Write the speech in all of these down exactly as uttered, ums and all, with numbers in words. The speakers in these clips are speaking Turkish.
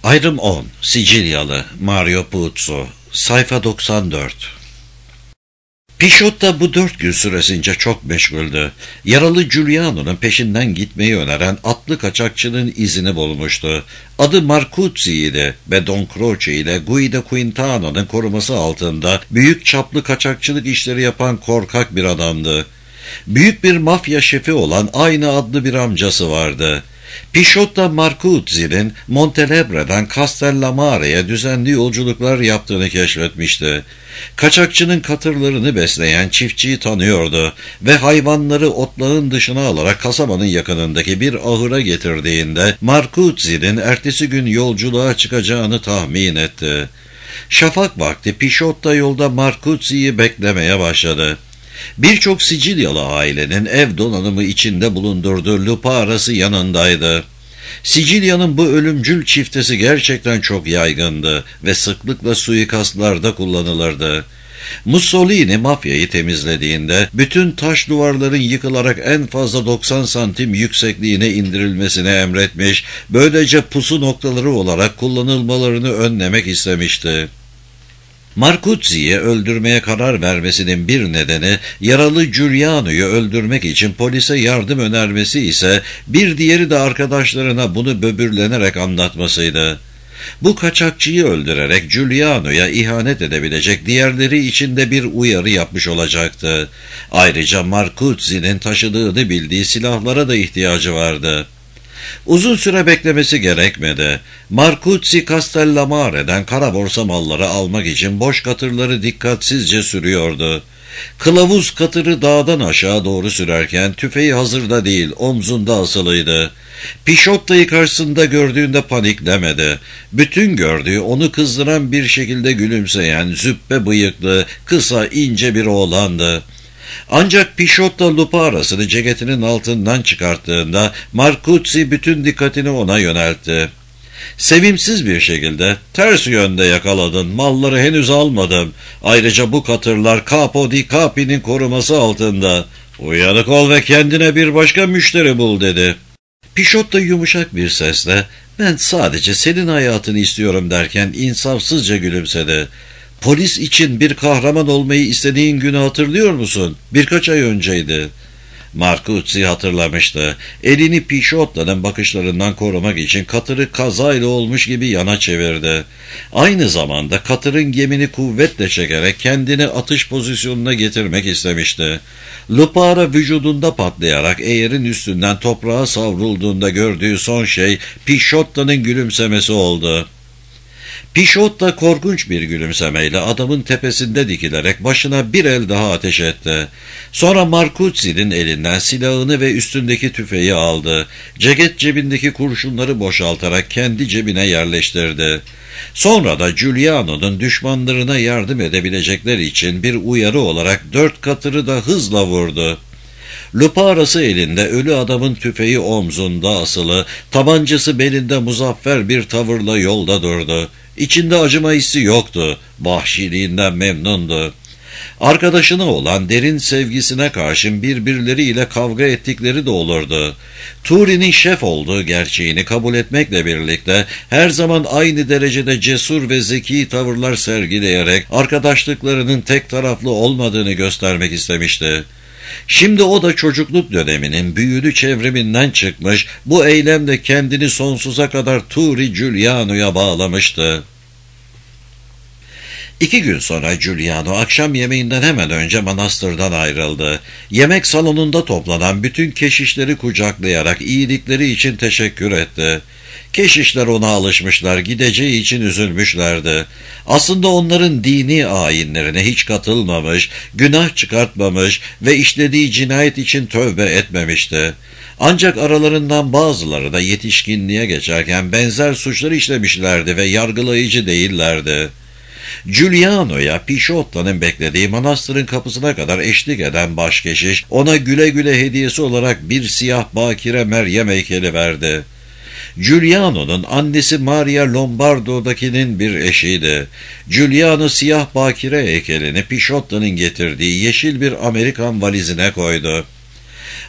Ayrım on. Sicilyalı Mario Puzo. Sayfa doksan dört. Pisciotta bu dört gün süresince çok meşguldü. Yaralı Giuliano'nun peşinden gitmeyi öneren atlı kaçakçının izini bulmuştu. Adı Marcuzzi'ydi ve Don Croce ile Guido Quintano'nun koruması altında büyük çaplı kaçakçılık işleri yapan korkak bir adamdı. Büyük bir mafya şefi olan aynı adlı bir amcası vardı. Pisciotta Marcuzzi'nin Montelebre'den Castellamara'ya düzenli yolculuklar yaptığını keşfetmişti. Kaçakçının katırlarını besleyen çiftçiyi tanıyordu ve hayvanları otlağın dışına alarak kasabanın yakınındaki bir ahıra getirdiğinde Marcuzzi'nin ertesi gün yolculuğa çıkacağını tahmin etti. Şafak vakti Pisciotta yolda Marcuzzi'yi beklemeye başladı. Birçok Sicilyalı ailenin ev donanımı içinde bulundurduğu lupa arası yanındaydı. Sicilya'nın bu ölümcül çiftesi gerçekten çok yaygındı ve sıklıkla suikastlarda kullanılırdı. Mussolini mafyayı temizlediğinde bütün taş duvarların yıkılarak en fazla doksan santim yüksekliğine indirilmesini emretmiş, böylece pusu noktaları olarak kullanılmalarını önlemek istemişti. Marcuzzi'yi öldürmeye karar vermesinin bir nedeni yaralı Giuliano'yu öldürmek için polise yardım önermesi ise bir diğeri de arkadaşlarına bunu böbürlenerek anlatmasıydı. Bu kaçakçıyı öldürerek Giuliano'ya ihanet edebilecek diğerleri için de bir uyarı yapmış olacaktı. Ayrıca Marcuzzi'nin taşıdığını bildiği silahlara da ihtiyacı vardı. Uzun süre beklemesi gerekmedi. Marcuzzi Castellamara'dan kara borsa malları almak için boş katırları dikkatsizce sürüyordu. Kılavuz katırı dağdan aşağı doğru sürerken tüfeği hazırda değil, omzunda asılıydı. Pisciotta'yı karşısında gördüğünde paniklemedi. Bütün gördüğü onu kızdıran bir şekilde gülümseyen, züppe bıyıklı, kısa, ince bir oğlandı. Ancak Pisciotta lupa arasını ceketinin altından çıkarttığında Marcuzzi bütün dikkatini ona yöneltti. Sevimsiz bir şekilde "Ters yönde yakaladın, malları henüz almadım. Ayrıca bu katırlar Capo di Capi'nin koruması altında. Uyanık ol ve kendine bir başka müşteri bul" dedi. Pisciotta yumuşak bir sesle "Ben sadece senin hayatını istiyorum" derken insafsızca gülümsedi. "Polis için bir kahraman olmayı istediğin günü hatırlıyor musun? Birkaç ay önceydi." Marcuzzi hatırlamıştı. Elini Pisciotta'nın bakışlarından korumak için katırı kazayla olmuş gibi yana çevirdi. Aynı zamanda katırın gemini kuvvetle çekerek kendini atış pozisyonuna getirmek istemişti. Lupara vücudunda patlayarak eğerin üstünden toprağa savrulduğunda gördüğü son şey Pisciotta'nın gülümsemesi oldu. Pisciotta korkunç bir gülümsemeyle adamın tepesinde dikilerek başına bir el daha ateş etti. Sonra Marcuzzi'nin elinden silahını ve üstündeki tüfeği aldı. Ceket cebindeki kurşunları boşaltarak kendi cebine yerleştirdi. Sonra da Giuliano'nun düşmanlarına yardım edebilecekleri için bir uyarı olarak dört katırı da hızla vurdu. Lupa arası elinde, ölü adamın tüfeği omzunda asılı, tabancası belinde muzaffer bir tavırla yolda durdu. İçinde acıma hissi yoktu, vahşiliğinden memnundu. Arkadaşına olan derin sevgisine karşın birbirleriyle kavga ettikleri de olurdu. Turi'nin şef olduğu gerçeğini kabul etmekle birlikte her zaman aynı derecede cesur ve zeki tavırlar sergileyerek arkadaşlıklarının tek taraflı olmadığını göstermek istemişti. Şimdi o da çocukluk döneminin büyülü çevriminden çıkmış, bu eylemle kendini sonsuza kadar Turi Giuliano'ya bağlamıştı. İki gün sonra Giuliano akşam yemeğinden hemen önce manastırdan ayrıldı. Yemek salonunda toplanan bütün keşişleri kucaklayarak iyilikleri için teşekkür etti. Keşişler ona alışmışlar, gideceği için üzülmüşlerdi. Aslında onların dini ayinlerine hiç katılmamış, günah çıkartmamış ve işlediği cinayet için tövbe etmemişti. Ancak aralarından bazıları da yetişkinliğe geçerken benzer suçları işlemişlerdi ve yargılayıcı değillerdi. Giuliano'ya Pisciotta'nın beklediği manastırın kapısına kadar eşlik eden başkeşiş ona güle güle hediyesi olarak bir siyah bakire Meryem heykeli verdi. Giuliano'nun annesi Maria Lombardo'dakinin bir eşiydi. Giuliano siyah bakire heykelini Pisciotta'nın getirdiği yeşil bir Amerikan valizine koydu.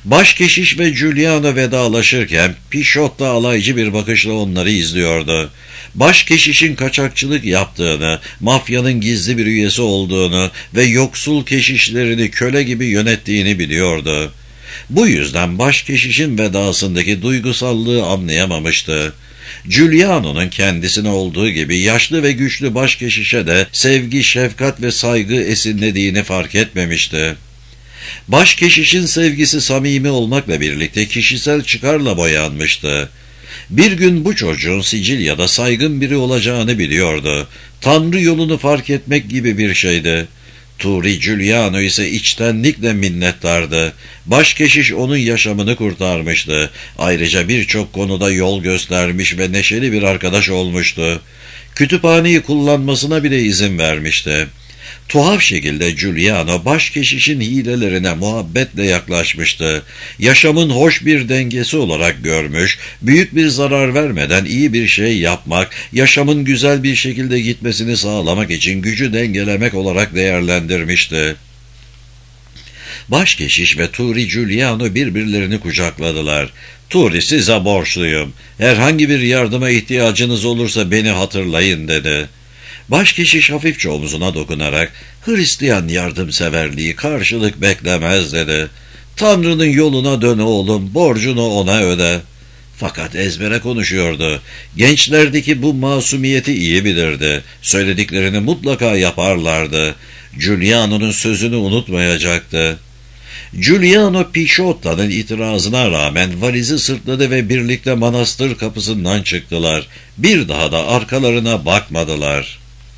Başkeşiş ve Giuliano vedalaşırken Pişot da alaycı bir bakışla onları izliyordu. Başkeşişin kaçakçılık yaptığını, mafyanın gizli bir üyesi olduğunu ve yoksul keşişlerini köle gibi yönettiğini biliyordu. Bu yüzden başkeşişin vedasındaki duygusallığı anlayamamıştı. Giuliano'nun kendisine olduğu gibi yaşlı ve güçlü başkeşişe de sevgi, şefkat ve saygı esinlediğini fark etmemişti. Başkeşişin sevgisi samimi olmakla birlikte kişisel çıkarla boyanmıştı. Bir gün bu çocuğun Sicilya'da saygın biri olacağını biliyordu. Tanrı yolunu fark etmek gibi bir şeydi. Turi Giuliano ise içtenlikle minnettardı. Başkeşiş onun yaşamını kurtarmıştı. Ayrıca birçok konuda yol göstermiş ve neşeli bir arkadaş olmuştu. Kütüphaneyi kullanmasına bile izin vermişti. Tuhaf şekilde Giuliano başkeşişin hilelerine muhabbetle yaklaşmıştı. Yaşamın hoş bir dengesi olarak görmüş, büyük bir zarar vermeden iyi bir şey yapmak, yaşamın güzel bir şekilde gitmesini sağlamak için gücü dengelemek olarak değerlendirmişti. Başkeşiş ve Turi Giuliano birbirlerini kucakladılar. "Turi, size borçluyum. Herhangi bir yardıma ihtiyacınız olursa beni hatırlayın," dedi. Başkeşiş hafifçe omzuna dokunarak, "Hristiyan yardımseverliği karşılık beklemez," dedi. "Tanrı'nın yoluna dön oğlum, borcunu ona öde." Fakat ezbere konuşuyordu. Gençlerdeki bu masumiyeti iyi bilirdi. Söylediklerini mutlaka yaparlardı. Giuliano'nun sözünü unutmayacaktı. Giuliano Pisciotta'nın itirazına rağmen valizi sırtladı ve birlikte manastır kapısından çıktılar. Bir daha da arkalarına bakmadılar.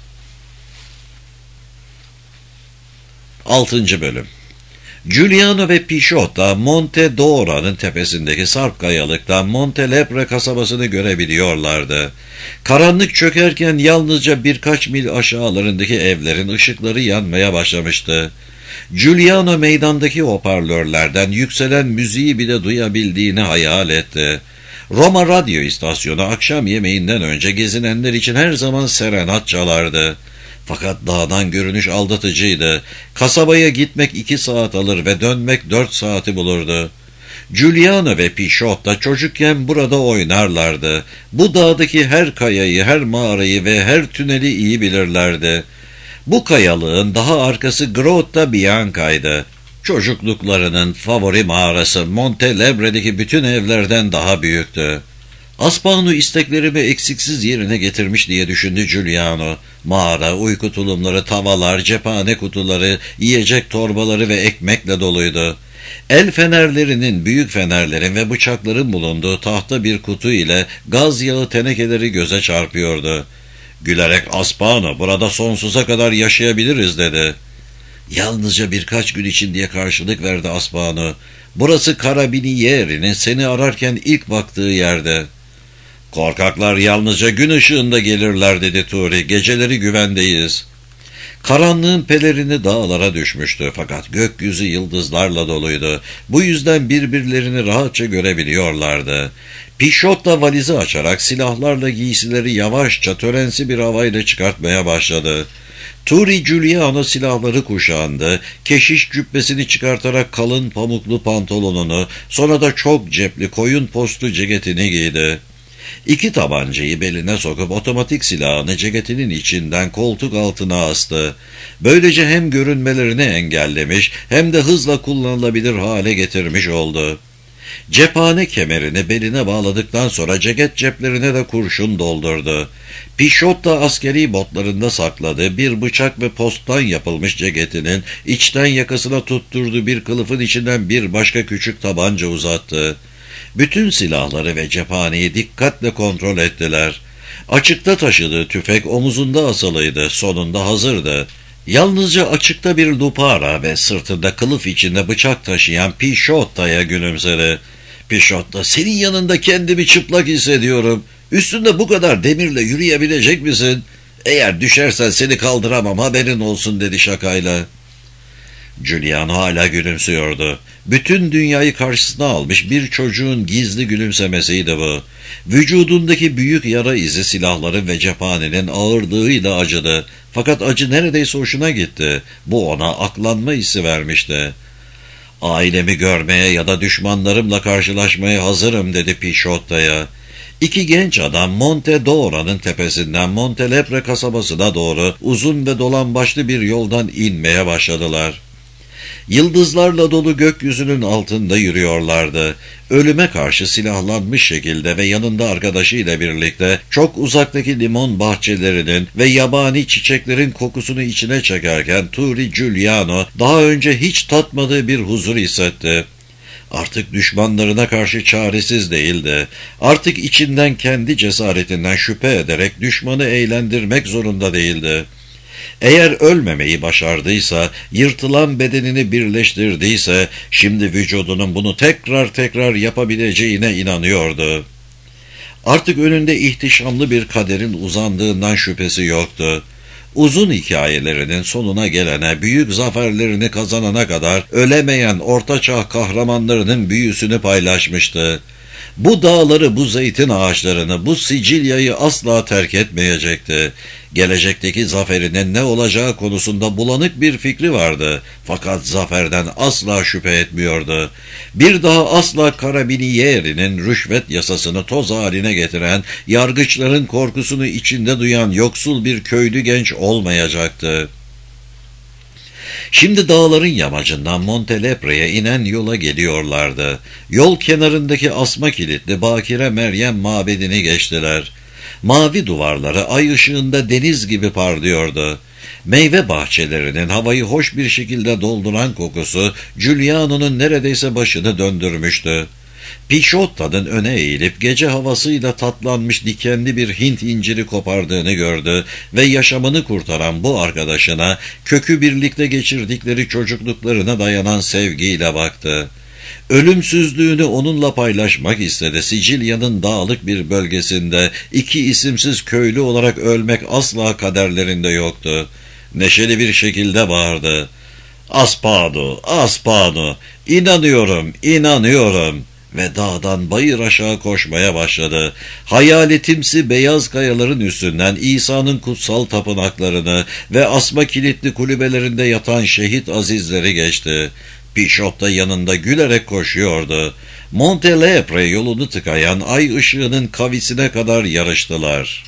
Altıncı Bölüm. Giuliano ve Pisciotta Monte Dora'nın tepesindeki sarp kayalıktan Montelebre kasabasını görebiliyorlardı. Karanlık çökerken yalnızca birkaç mil aşağılarındaki evlerin ışıkları yanmaya başlamıştı. Giuliano meydandaki hoparlörlerden yükselen müziği bile duyabildiğini hayal etti. Roma radyo istasyonu akşam yemeğinden önce gezinenler için her zaman serenat çalardı. Fakat dağdan görünüş aldatıcıydı. Kasabaya gitmek iki saat alır ve dönmek dört saati bulurdu. Giuliano ve Pisciotta çocukken burada oynarlardı. Bu dağdaki her kayayı, her mağarayı ve her tüneli iyi bilirlerdi. Bu kayalığın daha arkası Grotta Bianca'ydı. Çocukluklarının favori mağarası Montelebre'deki bütün evlerden daha büyüktü. Aspano isteklerimi eksiksiz yerine getirmiş diye düşündü Giuliano. Mağara, uyku tulumları, tavalar, cephane kutuları, yiyecek torbaları ve ekmekle doluydu. El fenerlerinin, büyük fenerlerin ve bıçakların bulunduğu tahta bir kutu ile gaz yağı tenekeleri göze çarpıyordu. Gülerek, "Aspano, burada sonsuza kadar yaşayabiliriz," dedi. "Yalnızca birkaç gün için," diye karşılık verdi Aspano. "Burası Carabinieri'nin seni ararken ilk baktığı yerde." "Korkaklar yalnızca gün ışığında gelirler," dedi Turi. "Geceleri güvendeyiz." Karanlığın pelerini dağlara düşmüştü fakat gökyüzü yıldızlarla doluydu. Bu yüzden birbirlerini rahatça görebiliyorlardı. Pisciotta valizi açarak silahlarla giysileri yavaşça törensi bir havayla çıkartmaya başladı. Turi Giuliano silahları kuşandı, keşiş cübbesini çıkartarak kalın pamuklu pantolonunu, sonra da çok cepli koyun postu ceketini giydi. İki tabancayı beline sokup otomatik silahını ceketinin içinden koltuk altına astı. Böylece hem görünmelerini engellemiş hem de hızla kullanılabilir hale getirmiş oldu. Cephane kemerini beline bağladıktan sonra ceket ceplerine de kurşun doldurdu. Pisciotta askeri botlarında sakladığı bir bıçak ve posttan yapılmış ceketinin içten yakasına tutturduğu bir kılıfın içinden bir başka küçük tabanca uzattı. Bütün silahları ve cephaneyi dikkatle kontrol ettiler. Açıkta taşıdığı tüfek omuzunda asılıydı, sonunda hazırdı. Yalnızca açıkta bir lupara ve sırtında kılıf içinde bıçak taşıyan Pisciotta'ya gülümsedi. "Pisciotta, senin yanında kendimi çıplak hissediyorum. Üstünde bu kadar demirle yürüyebilecek misin? Eğer düşersen seni kaldıramam, haberin olsun," dedi şakayla. Giuliano hala gülümsüyordu. Bütün dünyayı karşısına almış bir çocuğun gizli gülümsemesiydi bu. Vücudundaki büyük yara izi silahların ve cephanenin ağırlığıyla acıdı. Fakat acı neredeyse hoşuna gitti. Bu ona aklanma hissi vermişti. Ailemi görmeye ya da düşmanlarımla karşılaşmaya hazırım dedi Pisciotta'ya. İki genç adam Monte Dora'nın tepesinden Montelepre kasabasına doğru uzun ve dolambaçlı bir yoldan inmeye başladılar. Yıldızlarla dolu gökyüzünün altında yürüyorlardı. Ölüme karşı silahlanmış şekilde ve yanında arkadaşıyla birlikte çok uzaktaki limon bahçelerinin ve yabani çiçeklerin kokusunu içine çekerken Turi Giuliano daha önce hiç tatmadığı bir huzur hissetti. Artık düşmanlarına karşı çaresiz değildi. Artık içinden kendi cesaretinden şüphe ederek düşmanı eğlendirmek zorunda değildi. Eğer ölmemeyi başardıysa, yırtılan bedenini birleştirdiyse, şimdi vücudunun bunu tekrar tekrar yapabileceğine inanıyordu. Artık önünde ihtişamlı bir kaderin uzandığından şüphesi yoktu. Uzun hikayelerinin sonuna gelene, büyük zaferlerini kazanana kadar ölemeyen ortaçağ kahramanlarının büyüsünü paylaşmıştı. Bu dağları, bu zeytin ağaçlarını, bu Sicilya'yı asla terk etmeyecekti. Gelecekteki zaferinin ne olacağı konusunda bulanık bir fikri vardı. Fakat zaferden asla şüphe etmiyordu. Bir daha asla Carabinieri'nin rüşvet yasasını toz haline getiren, yargıçların korkusunu içinde duyan yoksul bir köylü genç olmayacaktı. Şimdi dağların yamacından Montelepre'ye inen yola geliyorlardı. Yol kenarındaki asma kilitli Bakire Meryem mabedini geçtiler. Mavi duvarları ay ışığında deniz gibi parlıyordu. Meyve bahçelerinin havayı hoş bir şekilde dolduran kokusu Giuliano'nun neredeyse başını döndürmüştü. Pisciotta'nın öne eğilip gece havasıyla tatlanmış dikenli bir Hint inciri kopardığını gördü ve yaşamını kurtaran bu arkadaşına kökü birlikte geçirdikleri çocukluklarına dayanan sevgiyle baktı. Ölümsüzlüğünü onunla paylaşmak istedi. Sicilya'nın dağlık bir bölgesinde iki isimsiz köylü olarak ölmek asla kaderlerinde yoktu. Neşeli bir şekilde bağırdı. "Aspado, Aspado, inanıyorum, inanıyorum." Ve dağdan bayır aşağı koşmaya başladı. Hayaletimsi beyaz kayaların üstünden İsa'nın kutsal tapınaklarını ve asma kilitli kulübelerinde yatan şehit azizleri geçti. Pisciotta yanında gülerek koşuyordu. Montelepre yolunu tıkayan ay ışığının kavisine kadar yarıştılar.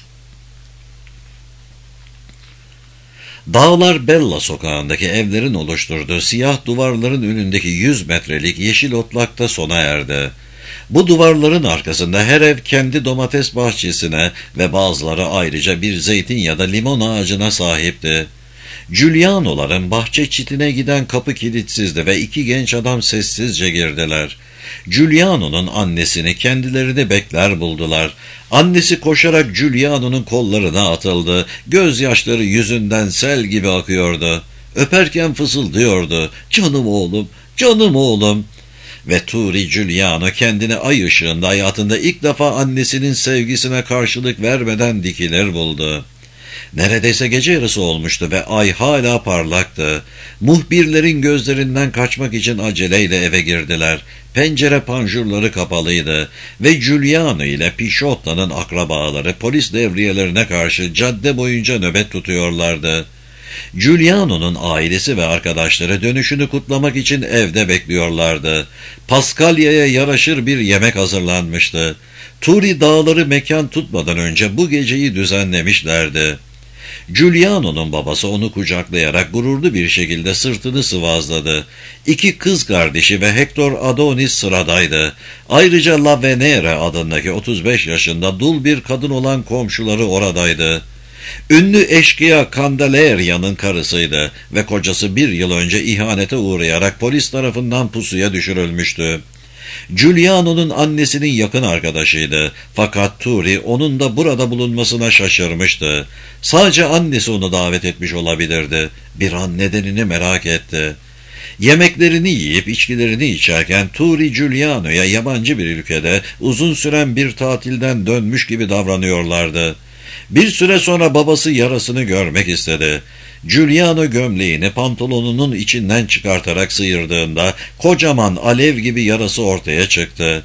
Dağlar Bella sokağındaki evlerin oluşturduğu siyah duvarların önündeki yüz metrelik yeşil otlakta sona erdi. Bu duvarların arkasında her ev kendi domates bahçesine ve bazıları ayrıca bir zeytin ya da limon ağacına sahipti. Giuliano'ların bahçe çitine giden kapı kilitsizdi ve iki genç adam sessizce girdiler. Giuliano'nun annesini kendilerini bekler buldular. Annesi koşarak Giuliano'nun kollarına atıldı. Gözyaşları yüzünden sel gibi akıyordu. Öperken fısıldıyordu. "Canım oğlum, canım oğlum." Ve Turi Giuliano kendini ay ışığında hayatında ilk defa annesinin sevgisine karşılık vermeden dikilir buldu. Neredeyse gece yarısı olmuştu ve ay hala parlaktı. Muhbirlerin gözlerinden kaçmak için aceleyle eve girdiler. Pencere panjurları kapalıydı ve Giuliano ile Pisciotta'nın akrabaları polis devriyelerine karşı cadde boyunca nöbet tutuyorlardı. Giuliano'nun ailesi ve arkadaşları dönüşünü kutlamak için evde bekliyorlardı. Paskalya'ya yaraşır bir yemek hazırlanmıştı. Turi dağları mekan tutmadan önce bu geceyi düzenlemişlerdi. Giuliano'nun babası onu kucaklayarak gururlu bir şekilde sırtını sıvazladı. İki kız kardeşi ve Hector Adonis sıradaydı. Ayrıca La Venere adındaki otuz beş yaşında dul bir kadın olan komşuları oradaydı. Ünlü eşkıya Candelaria'nın karısıydı ve kocası bir yıl önce ihanete uğrayarak polis tarafından pusuya düşürülmüştü. Giuliano'nun annesinin yakın arkadaşıydı. Fakat Turi onun da burada bulunmasına şaşırmıştı. Sadece annesi onu davet etmiş olabilirdi. Bir an nedenini merak etti. Yemeklerini yiyip içkilerini içerken Turi Giuliano'ya yabancı bir ülkede uzun süren bir tatilden dönmüş gibi davranıyorlardı. Bir süre sonra babası yarasını görmek istedi. Giuliano gömleğini pantolonunun içinden çıkartarak sıyırdığında kocaman alev gibi yarası ortaya çıktı.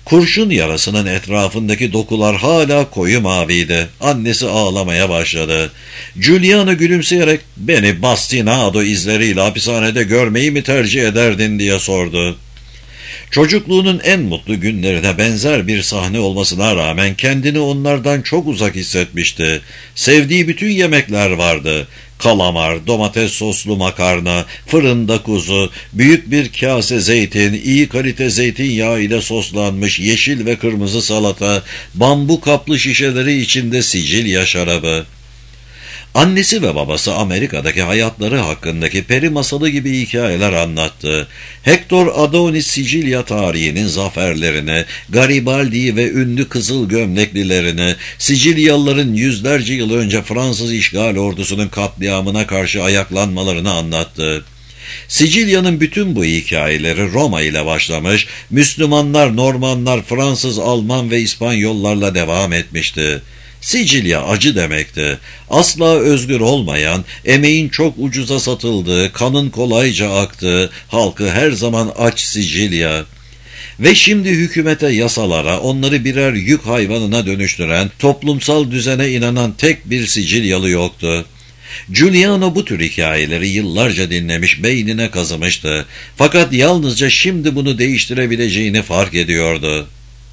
Kurşun yarasının etrafındaki dokular hala koyu maviydi. Annesi ağlamaya başladı. Giuliano gülümseyerek beni bastinado izleriyle hapishanede görmeyi mi tercih ederdin diye sordu. Çocukluğunun en mutlu günlerine benzer bir sahne olmasına rağmen kendini onlardan çok uzak hissetmişti. Sevdiği bütün yemekler vardı. Kalamar, domates soslu makarna, fırında kuzu, büyük bir kase zeytin, iyi kalite zeytinyağı ile soslanmış yeşil ve kırmızı salata, bambu kaplı şişeleri içinde Sicilya şarabı. Annesi ve babası Amerika'daki hayatları hakkındaki peri masalı gibi hikayeler anlattı. Hector Adonis Sicilya tarihinin zaferlerini, Garibaldi'yi ve ünlü kızıl gömleklilerini, Sicilyalıların yüzlerce yıl önce Fransız işgal ordusunun katliamına karşı ayaklanmalarını anlattı. Sicilya'nın bütün bu hikayeleri Roma ile başlamış, Müslümanlar, Normanlar, Fransız, Alman ve İspanyollarla devam etmişti. Sicilya acı demekti. Asla özgür olmayan, emeğin çok ucuza satıldığı, kanın kolayca aktığı, halkı her zaman aç Sicilya. Ve şimdi hükümete, yasalara, onları birer yük hayvanına dönüştüren, toplumsal düzene inanan tek bir Sicilyalı yoktu. Giuliano bu tür hikayeleri yıllarca dinlemiş, beynine kazımıştı. Fakat yalnızca şimdi bunu değiştirebileceğini fark ediyordu.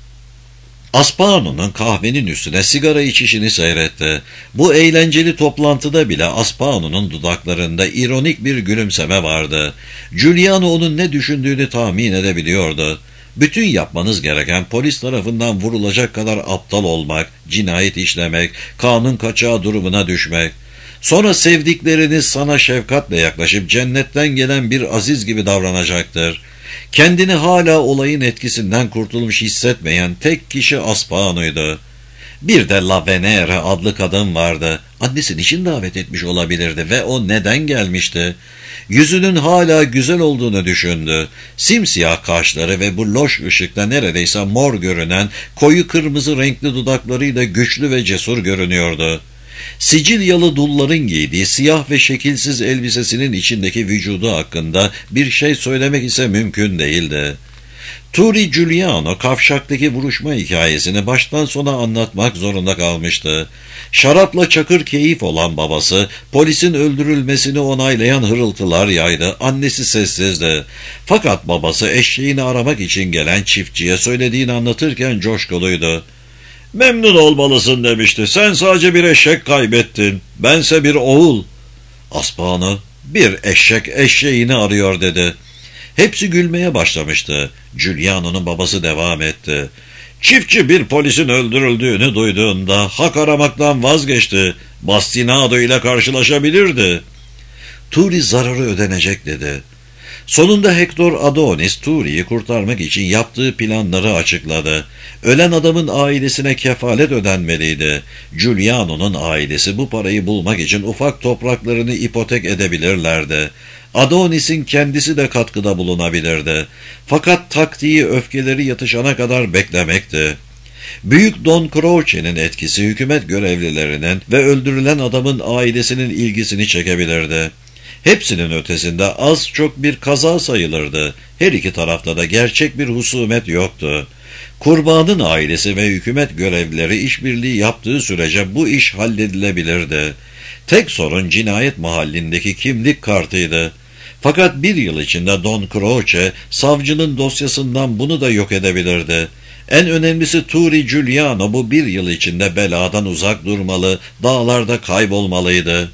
Aspano'nun kahvenin üstüne sigara içişini seyretti. Bu eğlenceli toplantıda bile Aspano'nun dudaklarında ironik bir gülümseme vardı. Giuliano onun ne düşündüğünü tahmin edebiliyordu. Bütün yapmanız gereken polis tarafından vurulacak kadar aptal olmak, cinayet işlemek, kanun kaçağı durumuna düşmek. Sonra sevdikleriniz sana şefkatle yaklaşıp cennetten gelen bir aziz gibi davranacaktır. Kendini hala olayın etkisinden kurtulmuş hissetmeyen tek kişi Aspano'ydu. Bir de La Venere adlı kadın vardı. Annesi için davet etmiş olabilirdi ve o neden gelmişti? Yüzünün hala güzel olduğunu düşündü. Simsiyah kaşları ve bu loş ışıkta neredeyse mor görünen koyu kırmızı renkli dudaklarıyla güçlü ve cesur görünüyordu. Sicilyalı dulların giydiği siyah ve şekilsiz elbisesinin içindeki vücudu hakkında bir şey söylemek ise mümkün değildi. Turi Giuliano kavşaktaki vuruşma hikayesini baştan sona anlatmak zorunda kalmıştı. Şarapla çakır keyif olan babası, polisin öldürülmesini onaylayan hırıltılar yaydı, annesi sessizdi. Fakat babası eşeğini aramak için gelen çiftçiye söylediğini anlatırken coşkuluydu. "Memnun olmalısın" demişti. "Sen sadece bir eşek kaybettin. Bense bir oğul." Aspano, "Bir eşek eşeğini arıyor" dedi. Hepsi gülmeye başlamıştı. Giuliano'nun babası devam etti. "Çiftçi bir polisin öldürüldüğünü duyduğunda hak aramaktan vazgeçti. Bastinado ile karşılaşabilirdi." Turi zararı ödenecek dedi. Sonunda Hector Adonis Turi'yi kurtarmak için yaptığı planları açıkladı. Ölen adamın ailesine kefalet ödenmeliydi. Giuliano'nun ailesi bu parayı bulmak için ufak topraklarını ipotek edebilirlerdi. Adonis'in kendisi de katkıda bulunabilirdi. Fakat taktiği öfkeleri yatışana kadar beklemekti. Büyük Don Croce'nin etkisi hükümet görevlilerinin ve öldürülen adamın ailesinin ilgisini çekebilirdi. Hepsinin ötesinde az çok bir kaza sayılırdı. Her iki tarafta da gerçek bir husumet yoktu. Kurbanın ailesi ve hükümet görevlileri işbirliği yaptığı sürece bu iş halledilebilirdi. Tek sorun cinayet mahallindeki kimlik kartıydı. Fakat bir yıl içinde Don Croce savcının dosyasından bunu da yok edebilirdi. En önemlisi Turi Giuliano bu bir yıl içinde beladan uzak durmalı, dağlarda kaybolmalıydı.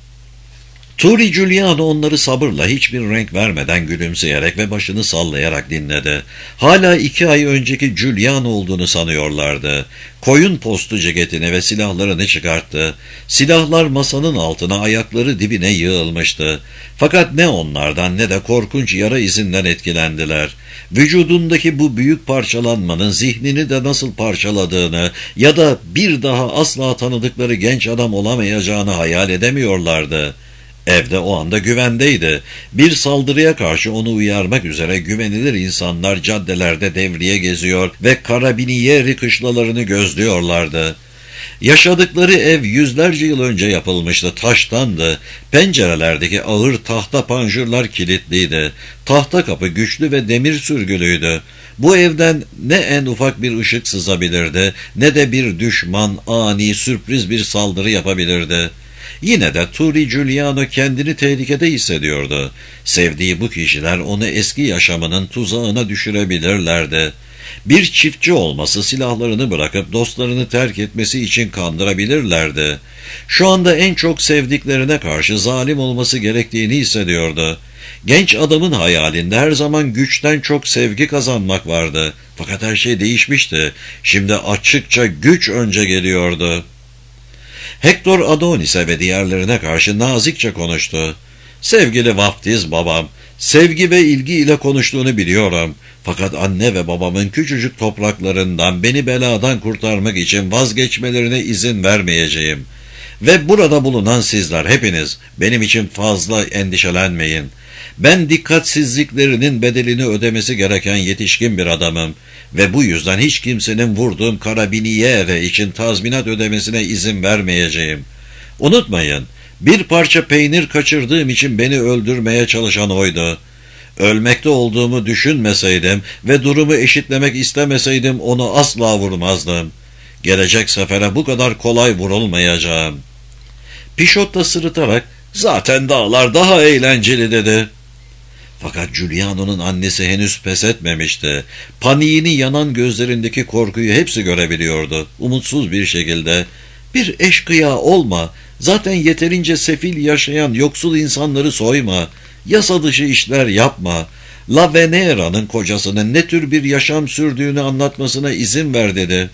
Turi Giuliano onları sabırla hiçbir renk vermeden gülümseyerek ve başını sallayarak dinledi. Hala iki ay önceki Giuliano olduğunu sanıyorlardı. Koyun postu ceketini ve silahlarını çıkarttı. Silahlar masanın altına, ayakları dibine yığılmıştı. Fakat ne onlardan ne de korkunç yara izinden etkilendiler. Vücudundaki bu büyük parçalanmanın zihnini de nasıl parçaladığını ya da bir daha asla tanıdıkları genç adam olamayacağını hayal edemiyorlardı. Evde o anda güvendeydi. Bir saldırıya karşı onu uyarmak üzere güvenilir insanlar caddelerde devriye geziyor ve karabinieri kışlalarını gözlüyorlardı. Yaşadıkları ev yüzlerce yıl önce yapılmıştı, taştandı. Pencerelerdeki ağır tahta panjurlar kilitliydi. Tahta kapı güçlü ve demir sürgülüydü. Bu evden ne en ufak bir ışık sızabilirdi, ne de bir düşman ani sürpriz bir saldırı yapabilirdi. Yine de Turi Giuliano kendini tehlikede hissediyordu. Sevdiği bu kişiler onu eski yaşamının tuzağına düşürebilirlerdi. Bir çiftçi olması silahlarını bırakıp dostlarını terk etmesi için kandırabilirlerdi. Şu anda en çok sevdiklerine karşı zalim olması gerektiğini hissediyordu. Genç adamın hayalinde her zaman güçten çok sevgi kazanmak vardı. Fakat her şey değişmişti. Şimdi açıkça güç önce geliyordu. Hector Adonis'e ve diğerlerine karşı nazikçe konuştu. Sevgili vaftiz babam, sevgi ve ilgi ile konuştuğunu biliyorum. Fakat anne ve babamın küçücük topraklarından beni beladan kurtarmak için vazgeçmelerine izin vermeyeceğim. Ve burada bulunan sizler hepiniz benim için fazla endişelenmeyin. Ben dikkatsizliklerinin bedelini ödemesi gereken yetişkin bir adamım ve bu yüzden hiç kimsenin vurduğum karabiniere için tazminat ödemesine izin vermeyeceğim. Unutmayın, bir parça peynir kaçırdığım için beni öldürmeye çalışan oydu. Ölmekte olduğumu düşünmeseydim ve durumu eşitlemek istemeseydim onu asla vurmazdım. Gelecek sefere bu kadar kolay vurulmayacağım. Pişot da sırıtarak, zaten dağlar daha eğlenceli dedi. Fakat Giuliano'nun annesi henüz pes etmemişti. Paniğini yanan gözlerindeki korkuyu hepsi görebiliyordu. Umutsuz bir şekilde, bir eşkıya olma, zaten yeterince sefil yaşayan yoksul insanları soyma, yasa dışı işler yapma, La Venera'nın kocasının ne tür bir yaşam sürdüğünü anlatmasına izin ver dedi.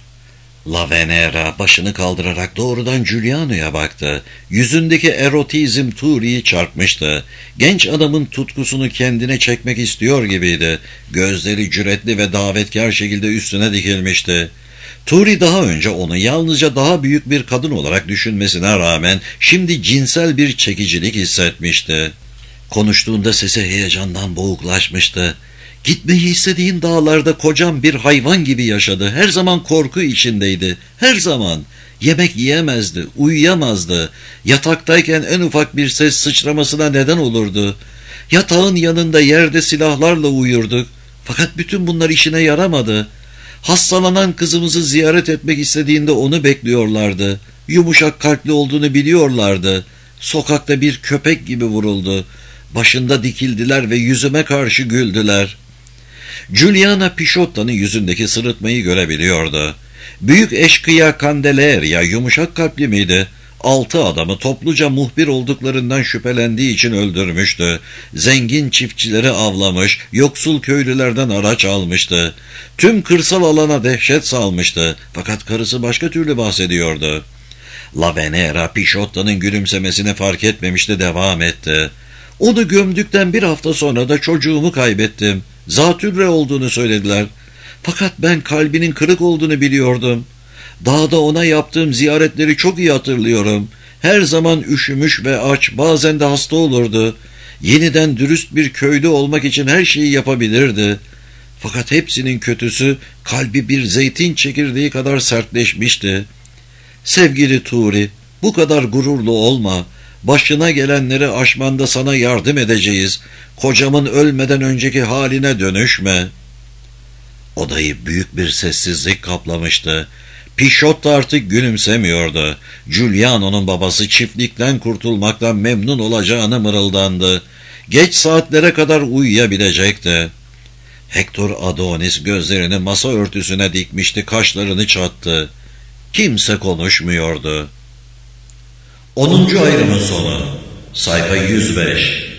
La Venera başını kaldırarak doğrudan Giuliano'ya baktı. Yüzündeki erotizm Turi'yi çarpmıştı. Genç adamın tutkusunu kendine çekmek istiyor gibiydi. Gözleri cüretli ve davetkar şekilde üstüne dikilmişti. Turi daha önce onu yalnızca daha büyük bir kadın olarak düşünmesine rağmen şimdi cinsel bir çekicilik hissetmişti. Konuştuğunda sesi heyecandan boğuklaşmıştı. Gitmeyi istediğin dağlarda kocam bir hayvan gibi yaşadı. Her zaman korku içindeydi. Her zaman. Yemek yiyemezdi, uyuyamazdı. Yataktayken en ufak bir ses sıçramasına neden olurdu. Yatağın yanında yerde silahlarla uyurduk. Fakat bütün bunlar işine yaramadı. Hastalanan kızımızı ziyaret etmek istediğinde onu bekliyorlardı. Yumuşak kalpli olduğunu biliyorlardı. Sokakta bir köpek gibi vuruldu. Başında dikildiler ve yüzüme karşı güldüler. Giuliano Pisciotta'nın yüzündeki sırıtmayı görebiliyordu. Büyük eşkıya Candelaria yumuşak kalpli miydi? Altı adamı topluca muhbir olduklarından şüphelendiği için öldürmüştü. Zengin çiftçileri avlamış, yoksul köylülerden araç almıştı. Tüm kırsal alana dehşet salmıştı. Fakat karısı başka türlü bahsediyordu. La Venera Pisciotta'nın gülümsemesini fark etmemişti, devam etti. Onu gömdükten bir hafta sonra da çocuğumu kaybettim. Zatürre olduğunu söylediler. Fakat ben kalbinin kırık olduğunu biliyordum. Dağda ona yaptığım ziyaretleri çok iyi hatırlıyorum. Her zaman üşümüş ve aç, bazen de hasta olurdu. Yeniden dürüst bir köylü olmak için her şeyi yapabilirdi. Fakat hepsinin kötüsü, kalbi bir zeytin çekirdeği kadar sertleşmişti. Sevgili Turi, bu kadar gururlu olma. Başına gelenleri aşmanda sana yardım edeceğiz. Kocamın ölmeden önceki haline dönüşme. Odayı büyük bir sessizlik kaplamıştı. Pisciotta artık gülümsemiyordu. Giuliano'nun babası çiftlikten kurtulmaktan memnun olacağını mırıldandı. Geç saatlere kadar uyuyabilecekti. Hector Adonis gözlerini masa örtüsüne dikmişti, kaşlarını çattı. Kimse konuşmuyordu. onuncu ayrımın sonu. Sayfa yüz beş.